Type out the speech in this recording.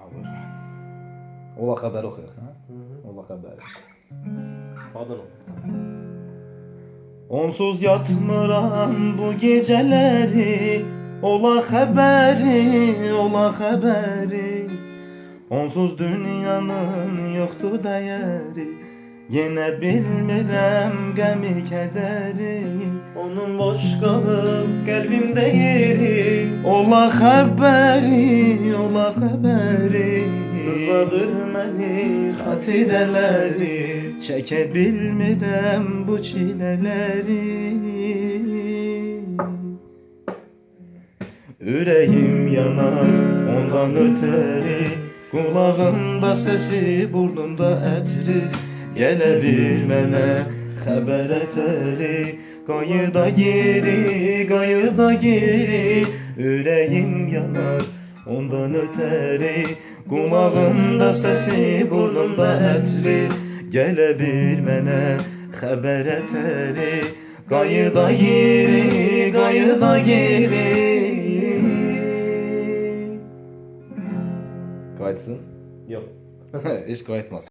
Ola xəbər oxuyaq, hə? Ola xəbər. Fadın o. Onsuz yatmıram bu geceleri. Ola xəbəri, ola xəbəri. Onsuz dünyanın yoxdur dəyəri. Yenə bilmirəm qəmi kədəri. Onun boş qalıb qəlbimdə yeri. Ola xəbəri, ola xəbəri. Sızladır məni xatirələri. Çəkə bilmirəm bu çilələri. Ürəyim yanar ondan ötəri. Qulağımda səsi, burnumda ətri. Gələ bir mənə xəbər ətəri. Qayıda geri, qayıda geri. Ürəyim yanar ondan ötəri. Qulağımda səsi, burnumda ətri. Gələ bir mənə xəbər ətəri. Qayıda geri, qayıda geri. Qayıtsın? Yox. Heç qayıtmaz.